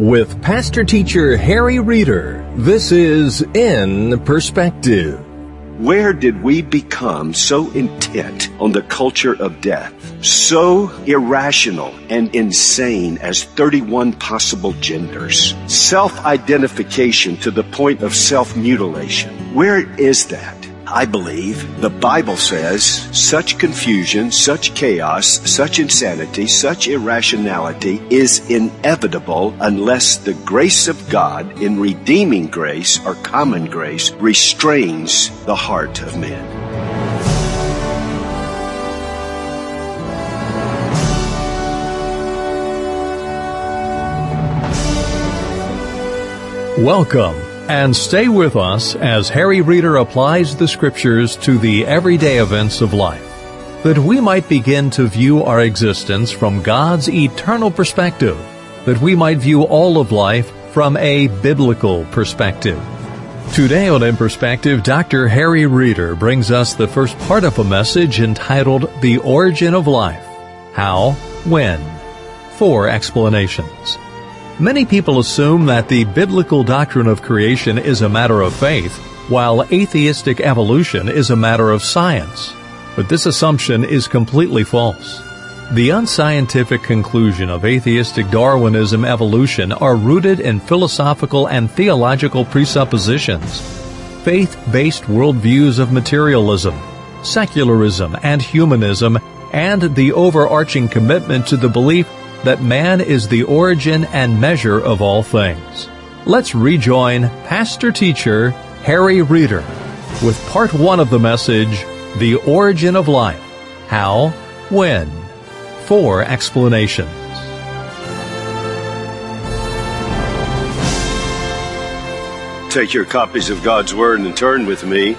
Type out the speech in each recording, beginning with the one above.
With Pastor Teacher Harry Reeder, this is In Perspective. Where did we become so intent on the culture of death, so irrational and insane as 31 possible genders, self-identification to the point of self-mutilation? Where is that? I believe the Bible says such confusion, such chaos, such insanity, such irrationality is inevitable unless the grace of God in redeeming grace or common grace restrains the heart of men. Welcome, and stay with us as Harry Reeder applies the Scriptures to the everyday events of life, that we might begin to view our existence from God's eternal perspective, that we might view all of life from a biblical perspective. Today on In Perspective, Dr. Harry Reeder brings us the first part of a message entitled The Origin of Life. How, when? 4 explanations. Many people assume that the biblical doctrine of creation is a matter of faith, while atheistic evolution is a matter of science. But this assumption is completely false. The unscientific conclusion of atheistic Darwinism evolution are rooted in philosophical and theological presuppositions, faith-based worldviews of materialism, secularism, and humanism, and the overarching commitment to the belief that man is the origin and measure of all things. Let's rejoin Pastor Teacher Harry Reeder with part 1 of the message, The Origin of Life. How, when? 4 explanations. Take your copies of God's Word and turn with me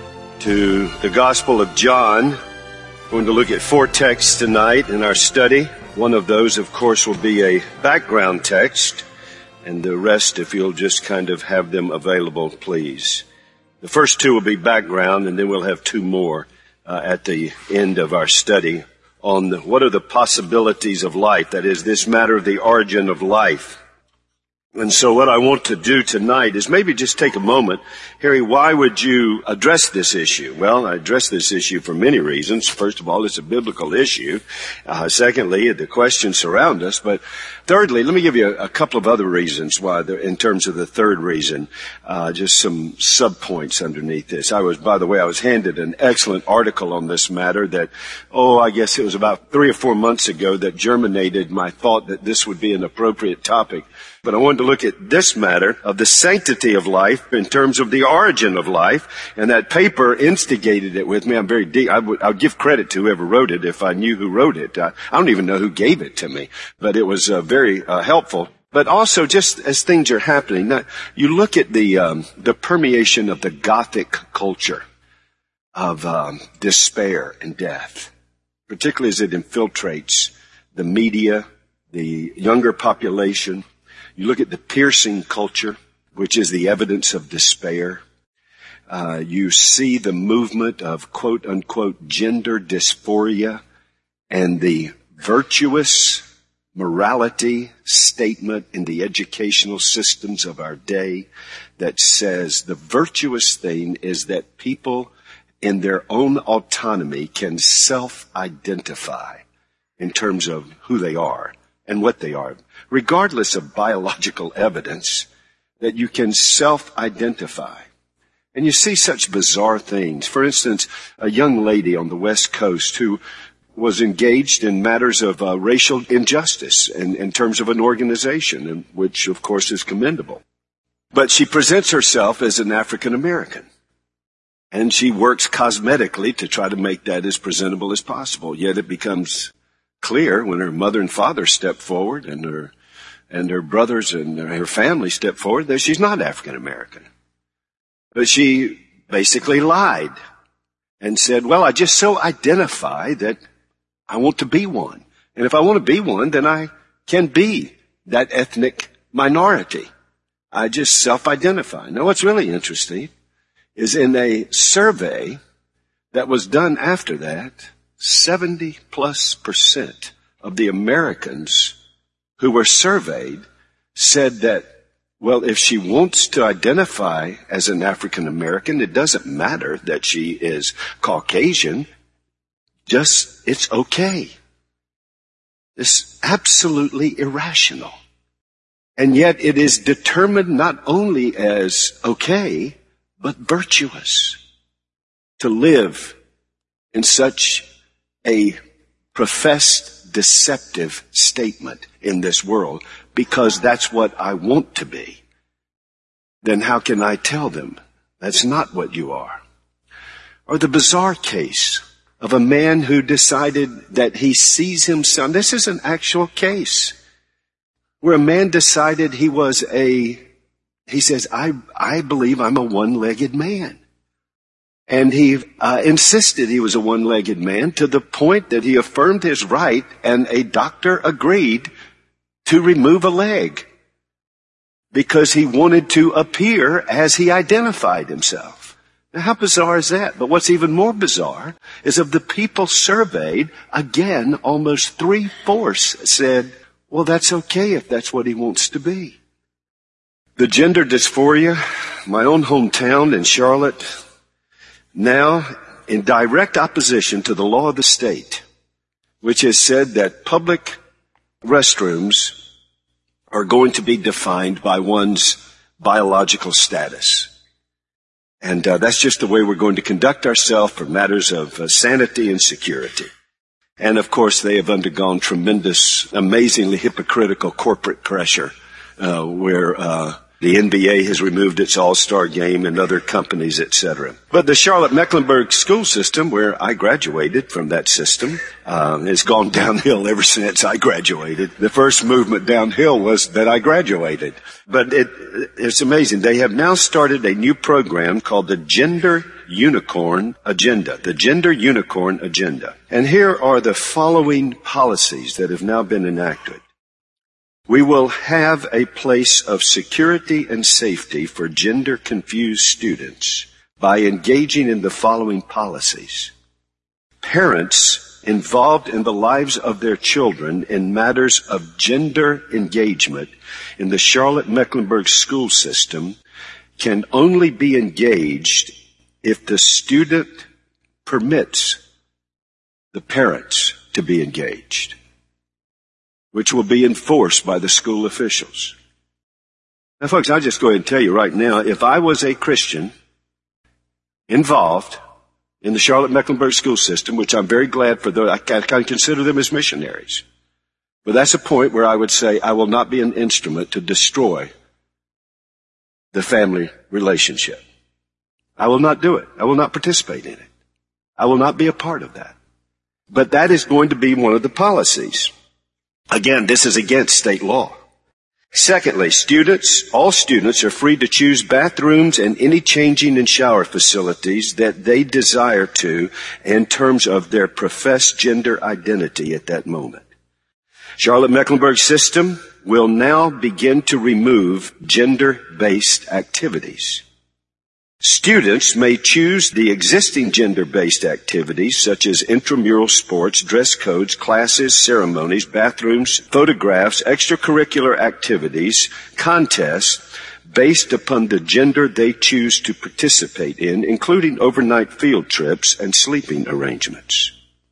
to the Gospel of John. We're going to look at 4 texts tonight in our study. One of those, of course, will be a background text, and the rest, if you'll just kind of have them available, please. The first 2 will be background, and then we'll have 2 more at the end of our study on what are the possibilities of life, that is, this matter of the origin of life. And so what I want to do tonight is maybe just take a moment. Harry, why would you address this issue? Well, I address this issue for many reasons. First of all, it's a biblical issue. Secondly, the questions surround us. But thirdly, let me give you a couple of other reasons why, in terms of the third reason, just some subpoints underneath this. I was handed an excellent article on this matter that, I guess it was about 3 or 4 months ago that germinated my thought that this would be an appropriate topic. But I wanted to look at this matter of the sanctity of life in terms of the origin of life. And that paper instigated it with me. I'm very deep. I would give credit to whoever wrote it if I knew who wrote it. I don't even know who gave it to me, but it was very helpful. But also, just as things are happening, now, you look at the permeation of the Gothic culture of despair and death, particularly as it infiltrates the media, the younger population. You look at the piercing culture, which is the evidence of despair. You see the movement of quote-unquote gender dysphoria and the virtuous morality statement in the educational systems of our day that says the virtuous thing is that people in their own autonomy can self-identify in terms of who they are and what they are, regardless of biological evidence, that you can self-identify. And you see such bizarre things. For instance, a young lady on the West Coast who was engaged in matters of racial injustice in terms of an organization, which, of course, is commendable. But she presents herself as an African American. And she works cosmetically to try to make that as presentable as possible. Yet it becomes clear when her mother and father step forward and her brothers and her family step forward that she's not African American. But she basically lied and said, well, I just so identify that I want to be one. And if I want to be one, then I can be that ethnic minority. I just self-identify. Now, what's really interesting is in a survey that was done after that, 70+% of the Americans who were surveyed said that, well, if she wants to identify as an African American, it doesn't matter that she is Caucasian. It's okay. It's absolutely irrational. And yet it is determined not only as okay, but virtuous to live in such a professed deceptive statement in this world, because that's what I want to be. Then how can I tell them that's not what you are? Or the bizarre case of a man who decided that he sees himself. This is an actual case where a man decided he says, I believe I'm a one-legged man. And he insisted he was a one-legged man to the point that he affirmed his right, and a doctor agreed to remove a leg because he wanted to appear as he identified himself. Now, how bizarre is that? But what's even more bizarre is of the people surveyed, again, almost 3/4 said, well, that's okay if that's what he wants to be. The gender dysphoria, my own hometown in Charlotte, now in direct opposition to the law of the state, which has said that public restrooms are going to be defined by one's biological status. And that's just the way we're going to conduct ourselves for matters of sanity and security. And of course, they have undergone tremendous, amazingly hypocritical corporate pressure, where the NBA has removed its All-Star game and other companies, etc. But the Charlotte-Mecklenburg school system, where I graduated from that system, has gone downhill ever since I graduated. The first movement downhill was that I graduated. But it's amazing. They have now started a new program called the Gender Unicorn Agenda. The Gender Unicorn Agenda. And here are the following policies that have now been enacted. We will have a place of security and safety for gender-confused students by engaging in the following policies. Parents involved in the lives of their children in matters of gender engagement in the Charlotte-Mecklenburg school system can only be engaged if the student permits the parents to be engaged, which will be enforced by the school officials. Now, folks, I'll just go ahead and tell you right now, if I was a Christian involved in the Charlotte-Mecklenburg school system, which I'm very glad for, I consider them as missionaries. But that's a point where I would say I will not be an instrument to destroy the family relationship. I will not do it. I will not participate in it. I will not be a part of that. But that is going to be one of the policies. Again, this is against state law. Secondly, all students are free to choose bathrooms and any changing and shower facilities that they desire to in terms of their professed gender identity at that moment. Charlotte-Mecklenburg system will now begin to remove gender-based activities. Students may choose the existing gender-based activities such as intramural sports, dress codes, classes, ceremonies, bathrooms, photographs, extracurricular activities, contests based upon the gender they choose to participate in, including overnight field trips and sleeping arrangements.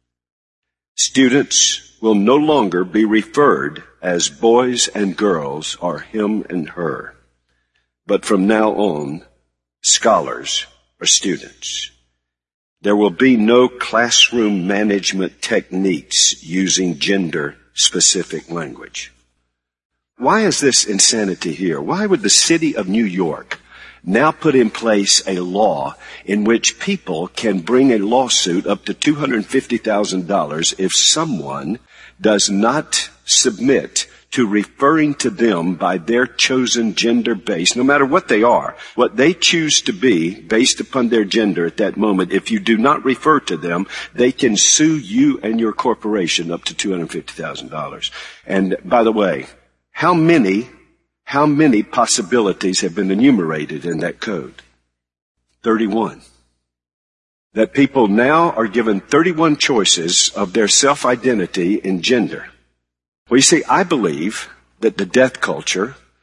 Students will no longer be referred as boys and girls or him and her, but from now on, scholars or students. There will be no classroom management techniques using gender-specific language. Why is this insanity here? Why would the city of New York now put in place a law in which people can bring a lawsuit up to $250,000 if someone does not submit to referring to them by their chosen gender base, no matter what they are, what they choose to be based upon their gender at that moment? If you do not refer to them, they can sue you and your corporation up to $250,000. And by the way, how many possibilities have been enumerated in that code? 31. That people now are given 31 choices of their self-identity in gender. Well, you see, I believe that the death culture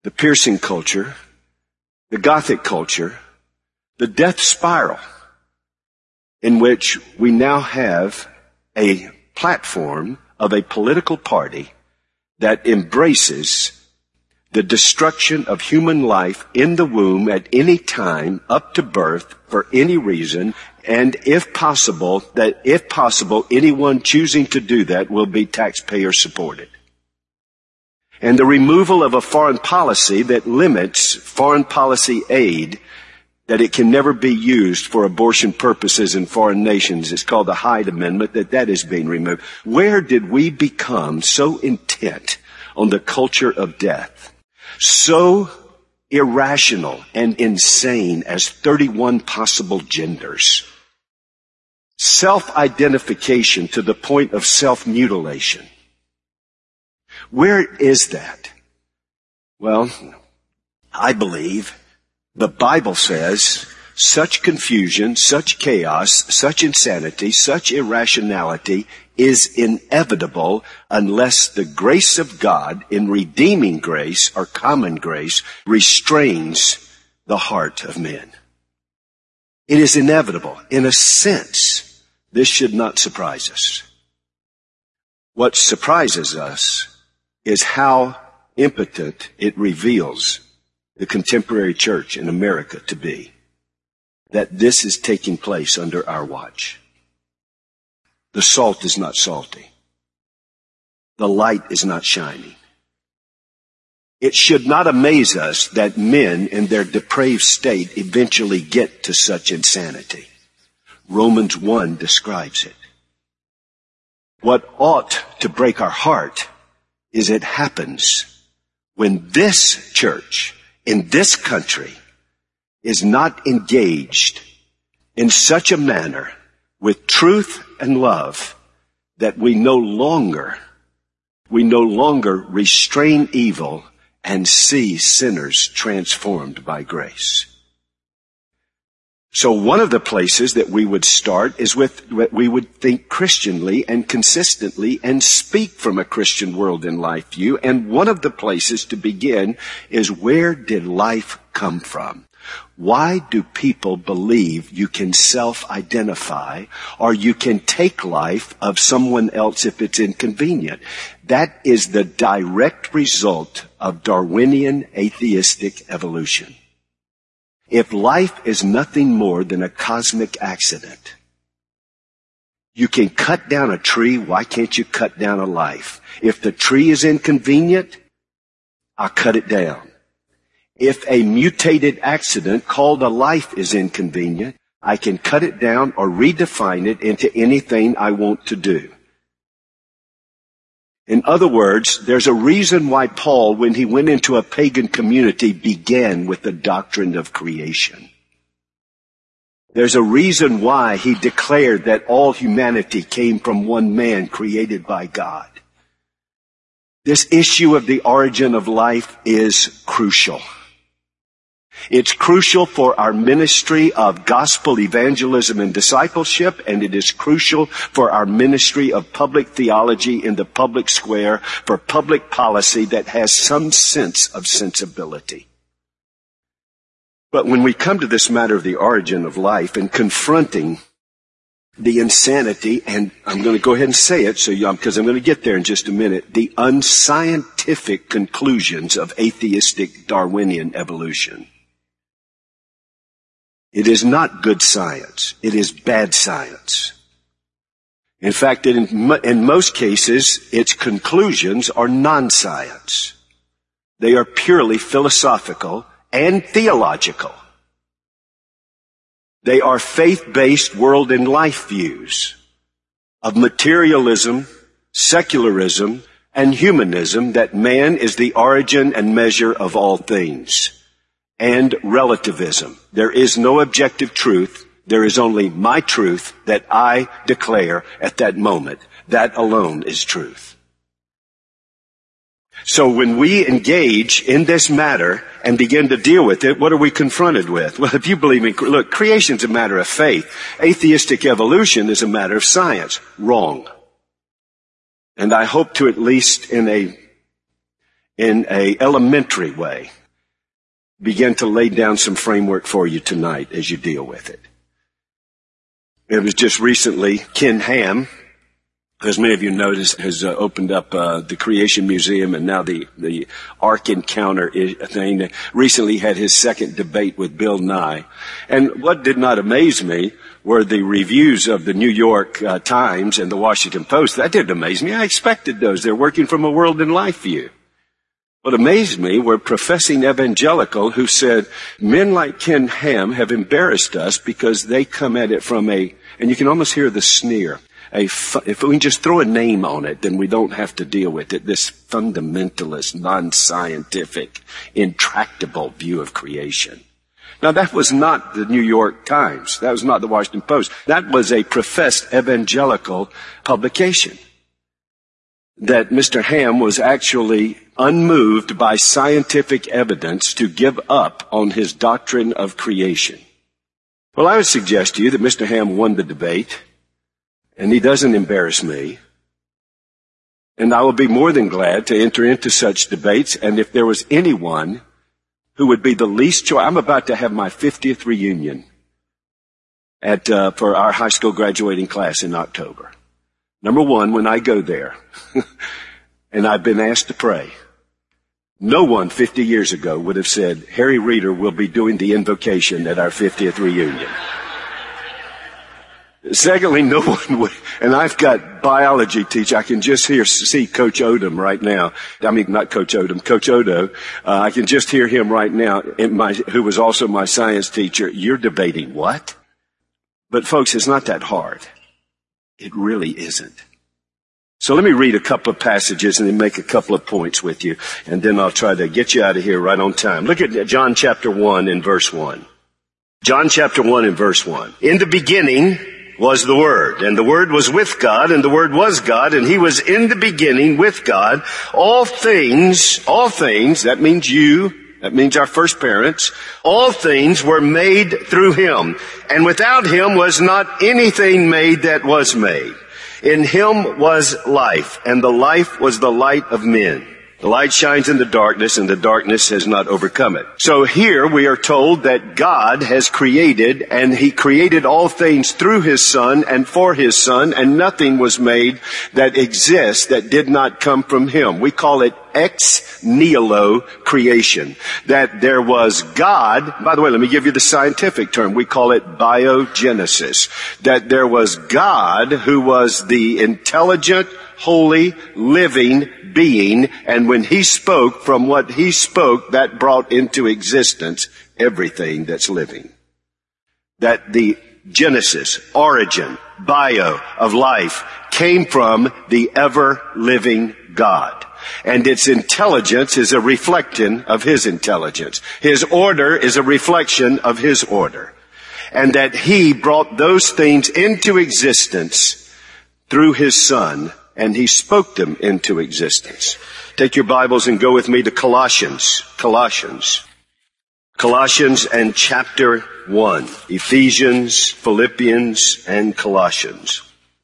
the piercing culture, the Gothic culture, the death spiral, in which we now have a platform of a political party that embraces the destruction of human life in the womb at any time up to birth for any reason, and if possible, anyone choosing to do that will be taxpayer supported. And the removal of a foreign policy that limits foreign policy aid, that it can never be used for abortion purposes in foreign nations. It's called the Hyde Amendment, that is being removed. Where did we become so intent on the culture of death, so irrational and insane as 31 possible genders, self-identification to the point of self-mutilation? Where is that? Well, I believe the Bible says such confusion, such chaos, such insanity, such irrationality is inevitable unless the grace of God in redeeming grace or common grace restrains the heart of men. It is inevitable. In a sense, this should not surprise us. What surprises us is how impotent it reveals the contemporary church in America to be, that this is taking place under our watch. The salt is not salty. The light is not shining. It should not amaze us that men in their depraved state eventually get to such insanity. Romans 1 describes it. What ought to break our heart is it happens when this church in this country is not engaged in such a manner with truth and love that we no longer restrain evil and see sinners transformed by grace. So one of the places that we would start is with what we would think Christianly and consistently and speak from a Christian world and life view. And one of the places to begin is, where did life come from? Why do people believe you can self-identify or you can take life of someone else if it's inconvenient? That is the direct result of Darwinian atheistic evolution. If life is nothing more than a cosmic accident, you can cut down a tree, why can't you cut down a life? If the tree is inconvenient, I'll cut it down. If a mutated accident called a life is inconvenient, I can cut it down or redefine it into anything I want to do. In other words, there's a reason why Paul, when he went into a pagan community, began with the doctrine of creation. There's a reason why he declared that all humanity came from one man created by God. This issue of the origin of life is crucial. It's crucial for our ministry of gospel evangelism and discipleship, and it is crucial for our ministry of public theology in the public square, for public policy that has some sense of sensibility. But when we come to this matter of the origin of life and confronting the insanity, and I'm going to go ahead and say it because I'm going to get there in just a minute, the unscientific conclusions of atheistic Darwinian evolution. It is not good science. It is bad science. In fact, in most cases, its conclusions are non-science. They are purely philosophical and theological. They are faith-based world and life views of materialism, secularism, and humanism, that man is the origin and measure of all things. And relativism. There is no objective truth. There is only my truth that I declare at that moment. That alone is truth. So when we engage in this matter and begin to deal with it, what are we confronted with? Well, if you believe in, look, creation's a matter of faith. Atheistic evolution is a matter of science. Wrong. And I hope to, at least in in a elementary way, begin to lay down some framework for you tonight as you deal with it. It was just recently, Ken Ham, as many of you noticed, has opened up the Creation Museum and now the Ark Encounter thing. Recently had his second debate with Bill Nye. And what did not amaze me were the reviews of the New York Times and the Washington Post. That didn't amaze me. I expected those. They're working from a world and life view. What amazed me were professing evangelical who said, men like Ken Ham have embarrassed us because they come at it from and you can almost hear the sneer, if we can just throw a name on it, then we don't have to deal with it, this fundamentalist, non-scientific, intractable view of creation. Now that was not the New York Times. That was not the Washington Post. That was a professed evangelical publication. That Mr. Ham was actually unmoved by scientific evidence to give up on his doctrine of creation. Well, I would suggest to you that Mr. Ham won the debate, and he doesn't embarrass me. And I will be more than glad to enter into such debates, and if there was anyone who would be the least choice, I'm about to have my 50th reunion for our high school graduating class in October. Number one, when I go there, and I've been asked to pray, no one 50 years ago would have said, Harry Reeder will be doing the invocation at our 50th reunion. Secondly, no one would, and I've got biology teacher. I can just see Coach Odom right now. I mean, not Coach Odom, Coach Odo. I can just hear him right now, who was also my science teacher. You're debating what? But folks, it's not that hard. It really isn't. So let me read a couple of passages and then make a couple of points with you, and then I'll try to get you out of here right on time. Look at John chapter 1 and verse 1. John chapter 1 and verse 1. In the beginning was the Word, and the Word was with God, and the Word was God, and He was in the beginning with God. All things, that means you, that means our first parents, all things were made through Him, and without Him was not anything made that was made. In Him was life, and the life was the light of men. The light shines in the darkness, and the darkness has not overcome it. So here we are told that God has created, and He created all things through His Son and for His Son, and nothing was made that exists that did not come from Him. We call it ex nihilo creation. That there was God, by the way, let me give you the scientific term. We call it biogenesis. That there was God who was the intelligent, holy, living being, and when He spoke, from what He spoke, that brought into existence everything that's living. That the genesis, origin, bio of life came from the ever-living God. And its intelligence is a reflection of His intelligence. His order is a reflection of His order. And that He brought those things into existence through His Son, and He spoke them into existence. Take your Bibles and go with me to Colossians and chapter 1. Ephesians, Philippians, and Colossians.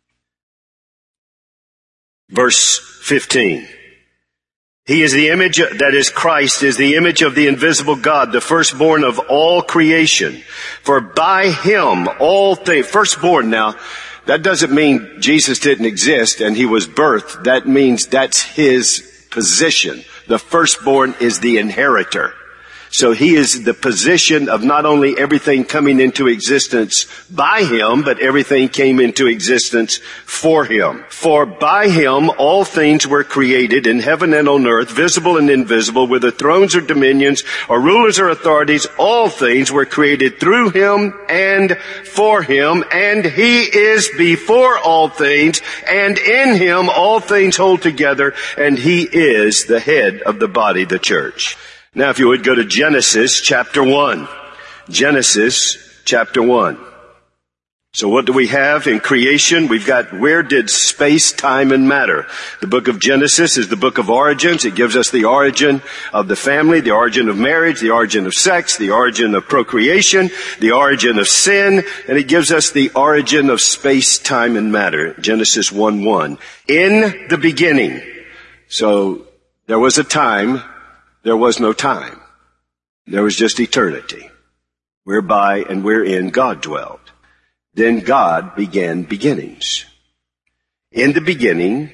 Verse 15. He is the image, that is Christ, is the image of the invisible God, the firstborn of all creation. For by Him all things, firstborn now, that doesn't mean Jesus didn't exist and He was birthed. That means that's His position. The firstborn is the inheritor. So He is the position of not only everything coming into existence by Him, but everything came into existence for Him. For by Him all things were created in heaven and on earth, visible and invisible, whether thrones or dominions or rulers or authorities. All things were created through Him and for Him, and He is before all things, and in Him all things hold together, and He is the head of the body, the church. Now, if you would go to Genesis chapter 1. Genesis chapter 1. So what do we have in creation? We've got, where did space, time, and matter? The book of Genesis is the book of origins. It gives us the origin of the family, the origin of marriage, the origin of sex, the origin of procreation, the origin of sin, and it gives us the origin of space, time, and matter. Genesis 1:1. In the beginning. So There was a time, there was no time. There was just eternity, whereby and wherein God dwelt. Then God began beginnings. In the beginning,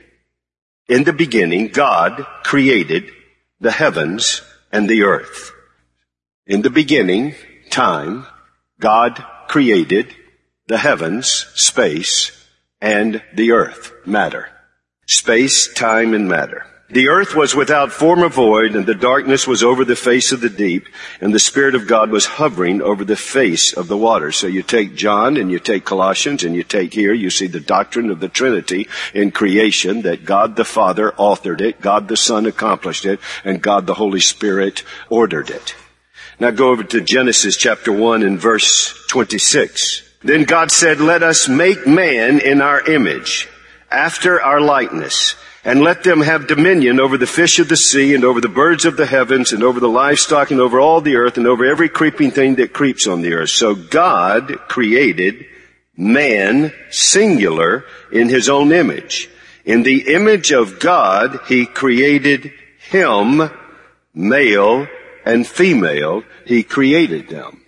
God created the heavens and the earth. In the beginning, time, God created the heavens, space, and the earth, matter. Space, time, and matter. The earth was without form or void, and the darkness was over the face of the deep, and the Spirit of God was hovering over the face of the water. So you take John, and you take Colossians, and you take here, you see the doctrine of the Trinity in creation, that God the Father authored it, God the Son accomplished it, and God the Holy Spirit ordered it. Now go over to Genesis chapter 1 and verse 26. Then God said, "Let us make man in our image, after our likeness, and let them have dominion over the fish of the sea, and over the birds of the heavens, and over the livestock, and over all the earth, and over every creeping thing that creeps on the earth." So God created man, singular, in his own image. In the image of God, he created him, male and female, he created them.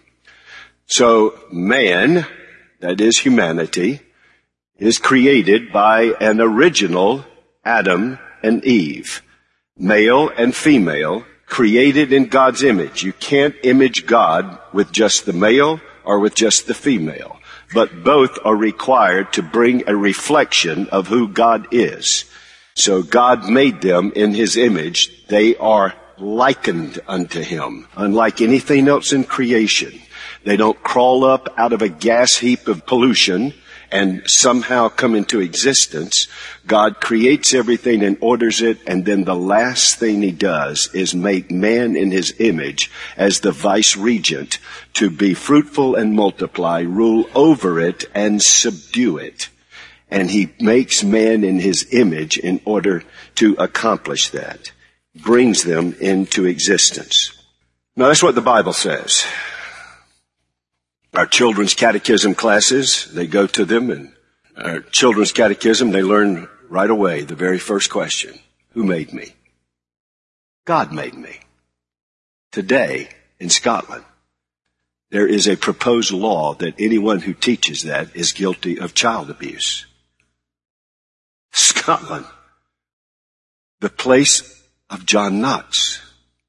So man, that is humanity, is created by an original Adam and Eve. Male and female, created in God's image. You can't image God with just the male or with just the female. But both are required to bring a reflection of who God is. So God made them in his image. They are likened unto him, unlike anything else in creation. They don't crawl up out of a gas heap of pollution and somehow come into existence. God creates everything and orders it, and then the last thing he does is make man in his image as the vice regent to be fruitful and multiply, rule over it and subdue it. And he makes man in his image in order to accomplish that. Brings them into existence. Now that's what the Bible says. Our children's catechism classes, they go to them, and our children's catechism, they learn right away the very first question. Who made me? God made me. Today, in Scotland, there is a proposed law that anyone who teaches that is guilty of child abuse. Scotland, the place of John Knox.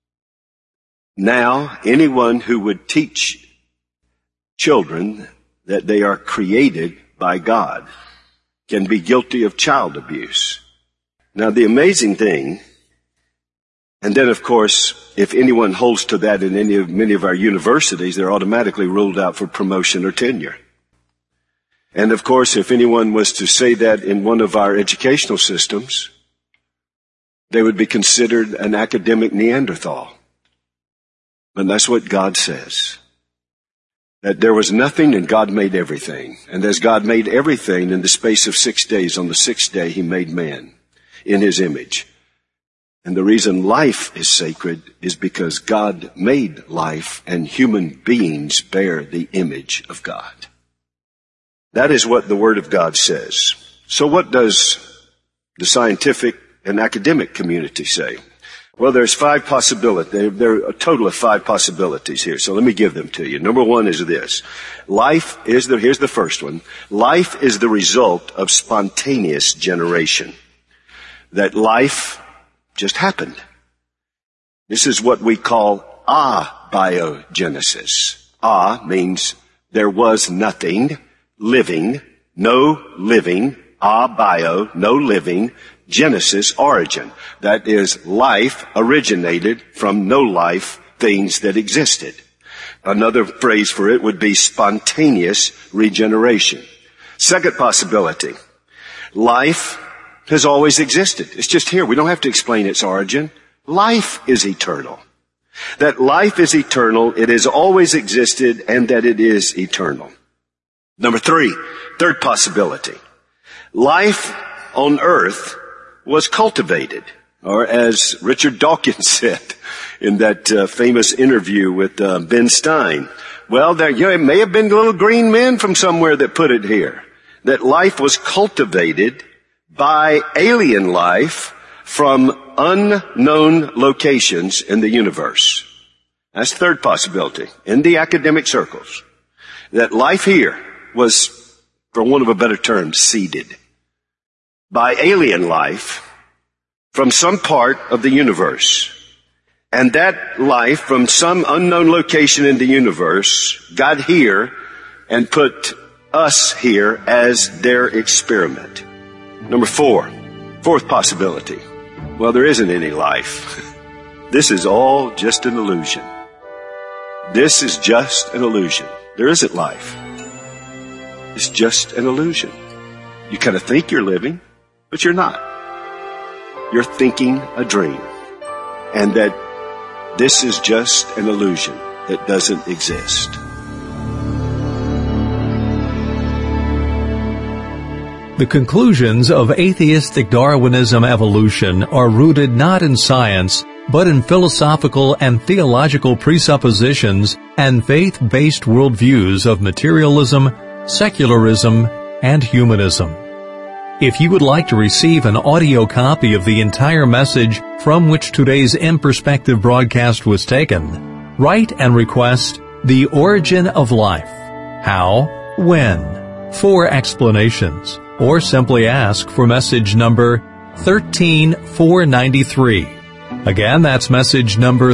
Now, anyone who would teach children that they are created by God can be guilty of child abuse. Now, the amazing thing, and then of course, if anyone holds to that in many of our universities, they're automatically ruled out for promotion or tenure. And of course, if anyone was to say that in one of our educational systems, they would be considered an academic Neanderthal. But that's what God says. That there was nothing and God made everything. And as God made everything in the space of 6 days, on the sixth day he made man in his image. And the reason life is sacred is because God made life, and human beings bear the image of God. That is what the Word of God says. So what does the scientific and academic community say? Well, there's 5 possibilities. There are a total of 5 possibilities here. So let me give them to you. Number 1 is this. Here's the first one. Life is the result of spontaneous generation. That life just happened. This is what we call abiogenesis. Means there was nothing, living, no living, abio, no living, Genesis, origin. That is, life originated from no life, things that existed. Another phrase for it would be spontaneous regeneration. Second possibility. Life has always existed. It's just here. We don't have to explain its origin. Life is eternal. That life is eternal, it has always existed, and that it is eternal. Number 3, third possibility. Life on earth was cultivated, or as Richard Dawkins said in that famous interview with Ben Stein, well, it may have been little green men from somewhere that put it here, that life was cultivated by alien life from unknown locations in the universe. That's the third possibility. In the academic circles, that life here was, for want of a better term, seeded by alien life from some part of the universe. And that life from some unknown location in the universe got here and put us here as their experiment. Number fourth possibility. Well, there isn't any life. This is all just an illusion. This is just an illusion. There isn't life. It's just an illusion. You kind of think you're living, but you're not. You're thinking a dream. And that this is just an illusion that doesn't exist. The conclusions of atheistic Darwinism evolution are rooted not in science, but in philosophical and theological presuppositions and faith-based worldviews of materialism, secularism, and humanism. If you would like to receive an audio copy of the entire message from which today's In Perspective broadcast was taken, write and request The Origin of Life. How? When? 4 explanations. Or simply ask for message number 13493. Again, that's message number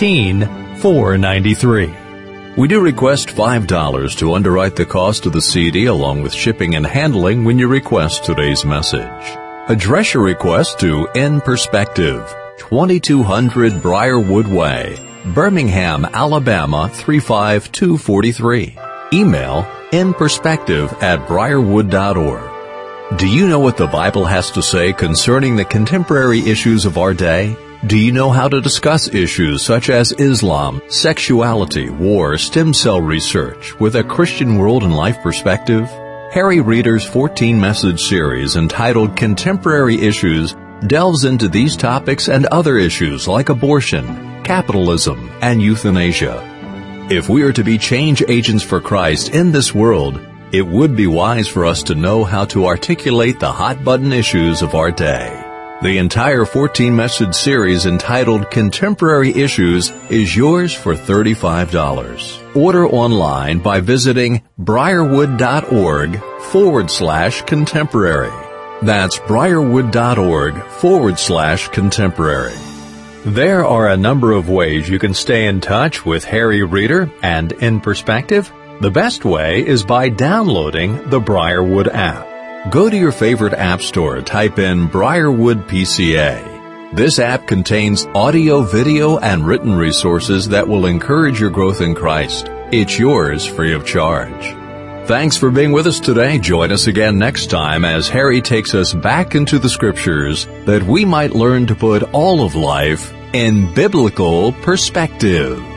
13493. We do request $5 to underwrite the cost of the CD along with shipping and handling when you request today's message. Address your request to In Perspective, 2200 Briarwood Way, Birmingham, Alabama 35243. Email inperspective@briarwood.org. Do you know what the Bible has to say concerning the contemporary issues of our day? Do you know how to discuss issues such as Islam, sexuality, war, stem cell research with a Christian world and life perspective? Harry Reeder's 14-message series entitled Contemporary Issues delves into these topics and other issues like abortion, capitalism, and euthanasia. If we are to be change agents for Christ in this world, it would be wise for us to know how to articulate the hot-button issues of our day. The entire 14-message series entitled Contemporary Issues is yours for $35. Order online by visiting briarwood.org/contemporary. That's briarwood.org/contemporary. There are a number of ways you can stay in touch with Harry Reeder and In Perspective. The best way is by downloading the Briarwood app. Go to your favorite app store, type in Briarwood PCA. This app contains audio, video, and written resources that will encourage your growth in Christ. It's yours free of charge. Thanks for being with us today. Join us again next time as Harry takes us back into the Scriptures that we might learn to put all of life in biblical perspective.